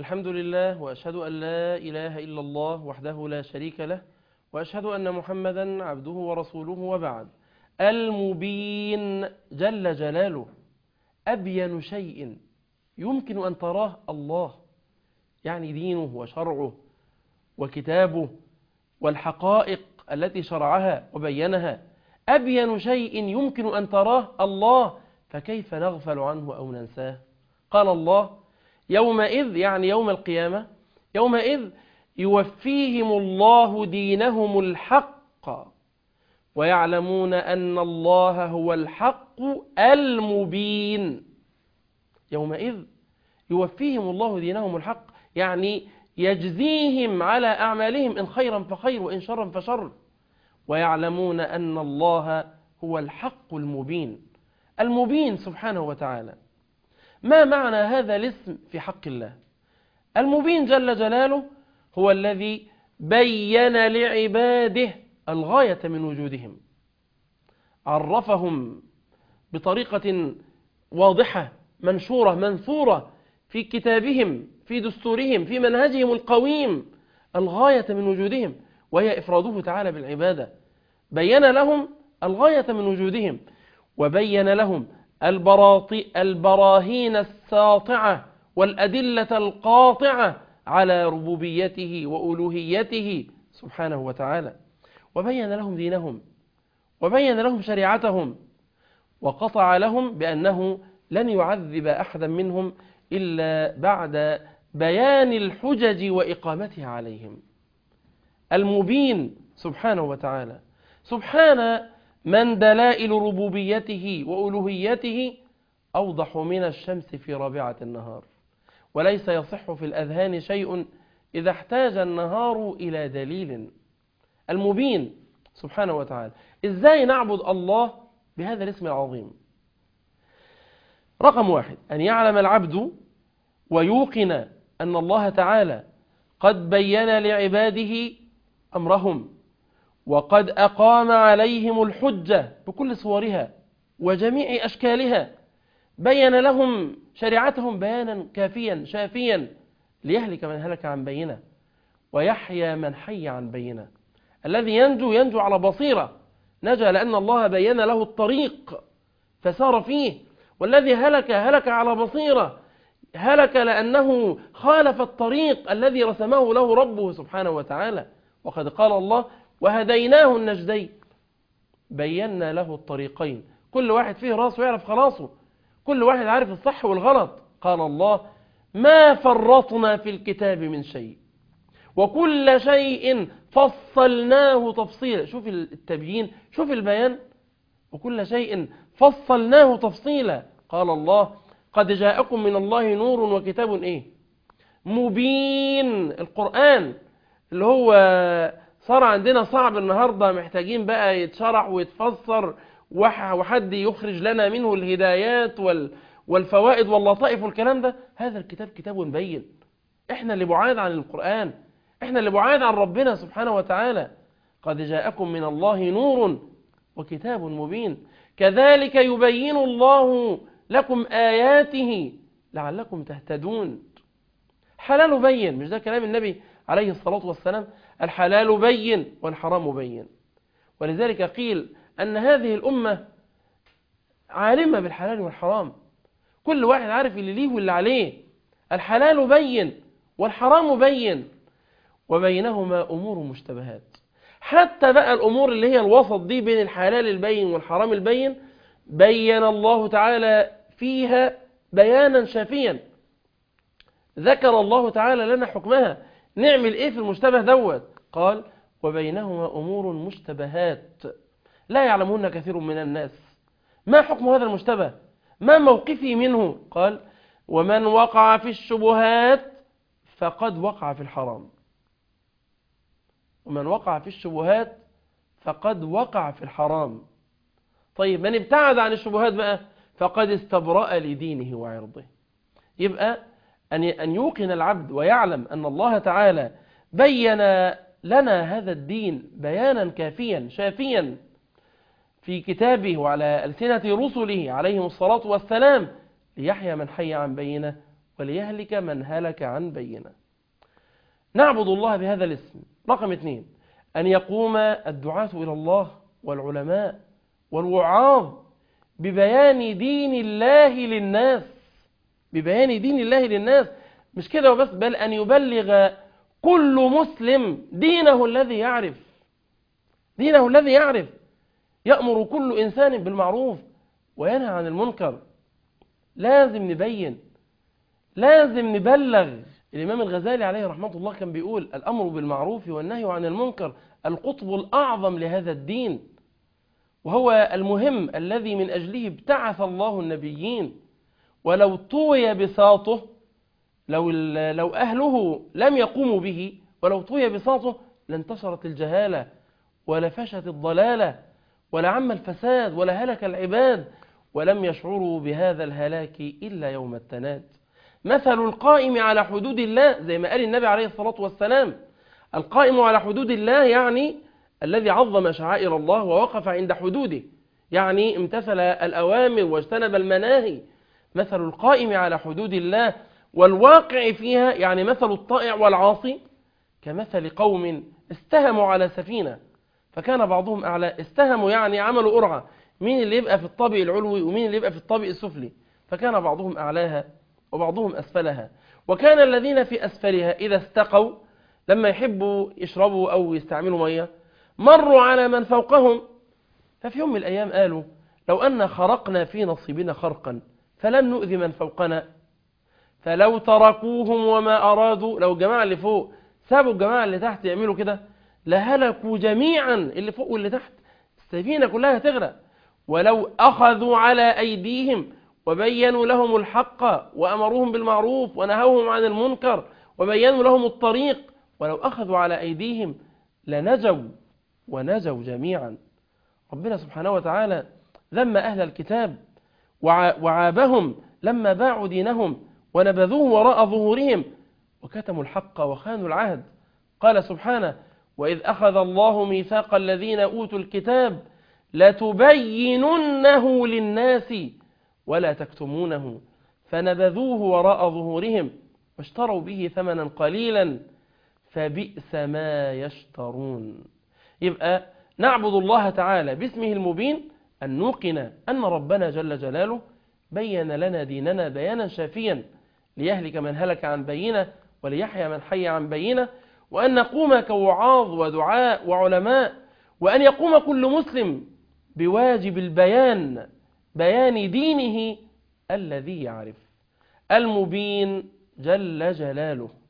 الحمد لله، وأشهد أن لا إله إلا الله وحده لا شريك له، وأشهد أن محمدا عبده ورسوله، وبعد. المبين جل جلاله أبين شيء يمكن أن تراه الله، يعني دينه وشرعه وكتابه والحقائق التي شرعها وبينها. أبين شيء يمكن أن تراه الله، فكيف نغفل عنه أو ننساه؟ قال الله: يومئذ، يعني يوم القيامة، يومئذ يوفيهم الله دينهم الحق ويعلمون أن الله هو الحق المبين. يومئذ يوفيهم الله دينهم الحق، يعني يجزيهم على أعمالهم، إن خيرا فخير وإن شرا فشر. ويعلمون أن الله هو الحق المبين. المبين سبحانه وتعالى. ما معنى هذا الاسم في حق الله؟ المبين جل جلاله هو الذي بين لعباده الغاية من وجودهم، عرفهم بطريقة واضحة منشورة منثورة في كتابهم، في دستورهم، في منهجهم القويم، الغاية من وجودهم، وهي إفراده تعالى بالعبادة. بين لهم الغاية من وجودهم، وبين لهم البراهين الساطعة والأدلة القاطعة على ربوبيته وألوهيته سبحانه وتعالى. وبين لهم دينهم، وبين لهم شريعتهم، وقطع لهم بأنه لن يعذب أحدا منهم إلا بعد بيان الحجج وإقامتها عليهم. المبين سبحانه وتعالى. سبحان من دلائل ربوبيته وألوهيته أوضح من الشمس في رابعة النهار، وليس يصح في الأذهان شيء إذا احتاج النهار إلى دليل. المبين سبحانه وتعالى. إزاي نعبد الله بهذا الاسم العظيم؟ رقم 1: أن يعلم العبد ويوقن أن الله تعالى قد بين لعباده أمرهم، وقد أقام عليهم الحجة بكل صورها وجميع أشكالها. بين لهم شريعتهم بيانا كافيا شافيا، ليهلك من هلك عن بينه ويحيى من حي عن بينه. الذي ينجو على بصيرة، نجا لأن الله بين له الطريق فسار فيه، والذي هلك على بصيرة، هلك لأنه خالف الطريق الذي رسمه له ربه سبحانه وتعالى. وقد قال الله: وهديناه النجدين. بينا له الطريقين، كل واحد فيه راسه يعرف خلاصه، كل واحد عارف الصح والغلط. قال الله: ما فرطنا في الكتاب من شيء وكل شيء فصلناه تفصيلا. شوف التبيين، شوف البيان. وكل شيء فصلناه تفصيلا. قال الله: قد جاءكم من الله نور وكتاب مبين. القرآن اللي هو صار عندنا صعب النهاردة، محتاجين بقى يتشرح ويتفسر، وحد يخرج لنا منه الهدايات والفوائد واللطائف والكلام ده. هذا الكتاب كتاب بين. احنا اللي بعاد عن القرآن، احنا اللي بعاد عن ربنا سبحانه وتعالى. قد جاءكم من الله نور وكتاب مبين. كذلك يبين الله لكم آياته لعلكم تهتدون. حلال بين، مش ده كلام النبي عليه الصلاة والسلام؟ الحلال بين والحرام بين. ولذلك قيل أن هذه الأمة عالمة بالحلال والحرام، كل واحد عارف اللي ليه واللي عليه. الحلال بين والحرام بين، وبينهما أمور مشتبهات. حتى بقى الأمور اللي هي الوسط دي بين الحلال البين والحرام البين، بين الله تعالى فيها بيانا شافيا. ذكر الله تعالى لنا حكمها، نعمل ايه في المشتبه دوت؟ قال: وبينهما أمور مشتبهات لا يعلمون كثير من الناس. ما حكم هذا المشتبه؟ ما موقفي منه؟ قال: ومن وقع في الشبهات فقد وقع في الحرام. ومن وقع في الشبهات فقد وقع في الحرام. طيب من ابتعد عن الشبهات بقى فقد استبرأ لدينه وعرضه. يبقى أن يوقن العبد ويعلم أن الله تعالى بين لنا هذا الدين بيانا كافيا شافيا في كتابه وعلى ألسنة رسله عليهم الصلاة والسلام، ليحيى من حي عن بينه وليهلك من هلك عن بينة. نعبد الله بهذا الاسم. رقم 2، أن يقوم الدعاة إلى الله والعلماء والوعاظ ببيان دين الله للناس، ببيان دين الله للناس. مش كده وبس، بل أن يبلغ كل مسلم دينه الذي يعرف، دينه الذي يعرف. يأمر كل إنسان بالمعروف وينهى عن المنكر. لازم نبين، لازم نبلغ. الإمام الغزالي عليه رحمة الله كان بيقول: الأمر بالمعروف والنهي عن المنكر القطب الأعظم لهذا الدين، وهو المهم الذي من أجله ابتعث الله النبيين. ولو طوي بساطه، لو أهله لم يقوموا به، ولو طوي بساطه لانتشرت الجهالة ولفشت الضلالة ولعم الفساد ولهلك العباد، ولم يشعروا بهذا الهلاك إلا يوم التناد. مثل القائم على حدود الله، زي ما قال النبي عليه الصلاة والسلام: القائم على حدود الله يعني الذي عظم شعائر الله ووقف عند حدوده، يعني امتثل الأوامر واجتنب المناهي. مثل القائم على حدود الله والواقع فيها، يعني مثل الطائع والعاصي، كمثل قوم استهموا على سفينة فكان بعضهم أعلى. استهموا يعني عملوا قرعة، مين اللي يبقى في الطابق العلوي ومين اللي يبقى في الطابق السفلي، فكان بعضهم أعلاها وبعضهم أسفلها. وكان الذين في أسفلها إذا استقوا، لما يحبوا يشربوا أو يستعملوا مية، مروا على من فوقهم، ففي يوم من الأيام قالوا: لو أن خرقنا في نصيبنا خرقا فلن نؤذي من فوقنا، فلو تركوهم وما أرادوا، لو الجماعة اللي فوق سابوا الجماعة اللي تحت يعملوا كده لهلكوا جميعا، اللي فوق واللي تحت، السفينة كلها تغرق. ولو أخذوا على أيديهم وبينوا لهم الحق وأمروهم بالمعروف ونهوهم عن المنكر وبينوا لهم الطريق، ولو أخذوا على أيديهم لنجوا ونجوا جميعا. ربنا سبحانه وتعالى ذم أهل الكتاب وعابهم لما باعوا دينهم ونبذوه وراء ظهورهم وكتموا الحق وخانوا العهد. قال سبحانه: وإذ أخذ الله ميثاق الذين أوتوا الكتاب لتبيننه للناس ولا تكتمونه فنبذوه وراء ظهورهم واشتروا به ثمنا قليلا فبئس ما يشترون. يبقى نعبد الله تعالى باسمه المبين، أن نوقن أن ربنا جل جلاله بين لنا ديننا بيانا شافيا ليهلك من هلك عن بينه وليحيى من حي عن بينه، وأن نقوم كوعاظ ودعاء وعلماء، وأن يقوم كل مسلم بواجب البيان، بيان دينه الذي يعرف المبين جل جلاله.